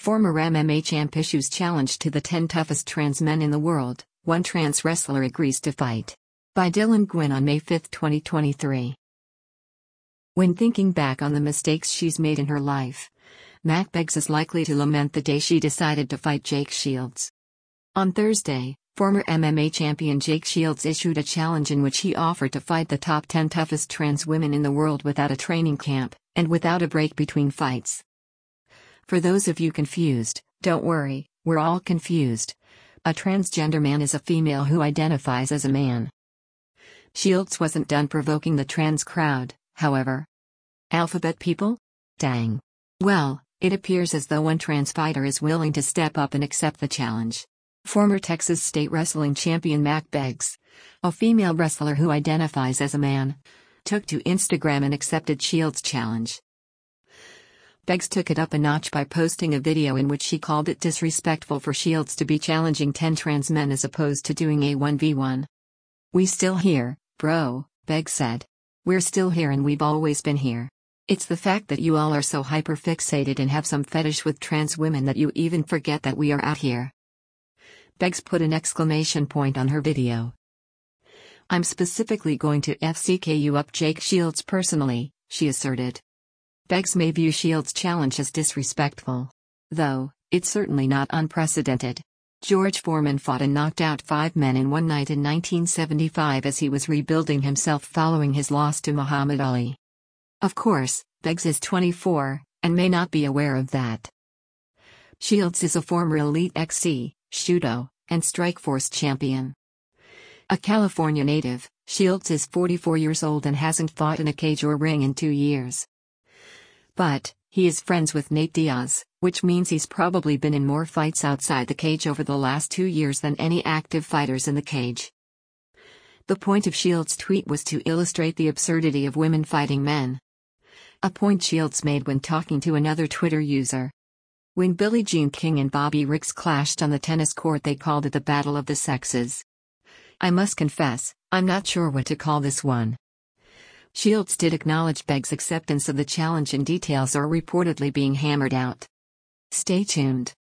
Former MMA champ issues challenge to the 10 toughest trans men in the world. One trans wrestler agrees to fight. By Dylan Gwynn on May 5, 2023. When thinking back on the mistakes she's made in her life, Mac Beggs is likely to lament the day she decided to fight Jake Shields. On Thursday, former MMA champion Jake Shields issued a challenge in which he offered to fight the top 10 toughest trans women in the world without a training camp, and without a break between fights. For those of you confused, don't worry, we're all confused. A transgender man is a female who identifies as a man. Shields wasn't done provoking the trans crowd, however. Alphabet people? Dang. Well, it appears as though one trans fighter is willing to step up and accept the challenge. Former Texas State Wrestling champion Mac Beggs, a female wrestler who identifies as a man, took to Instagram and accepted Shields' challenge. Beggs took it up a notch by posting a video in which she called it disrespectful for Shields to be challenging 10 trans men as opposed to doing a 1v1. "We still here, bro," Beggs said. "We're still here and we've always been here. It's the fact that you all are so hyper-fixated and have some fetish with trans women that you even forget that we are out here." Beggs put an exclamation point on her video. "I'm specifically going to FCK up Jake Shields personally," she asserted. Beggs may view Shields' challenge as disrespectful. Though, it's certainly not unprecedented. George Foreman fought and knocked out 5 men in one night in 1975 as he was rebuilding himself following his loss to Muhammad Ali. Of course, Beggs is 24, and may not be aware of that. Shields is a former Elite XC, Judo, and Strikeforce champion. A California native, Shields is 44 years old and hasn't fought in a cage or ring in 2 years. But, he is friends with Nate Diaz, which means he's probably been in more fights outside the cage over the last 2 years than any active fighters in the cage. The point of Shields' tweet was to illustrate the absurdity of women fighting men. A point Shields made when talking to another Twitter user. When Billie Jean King and Bobby Riggs clashed on the tennis court, they called it the Battle of the Sexes. I must confess, I'm not sure what to call this one. Shields did acknowledge Beggs' acceptance of the challenge and details are reportedly being hammered out. Stay tuned.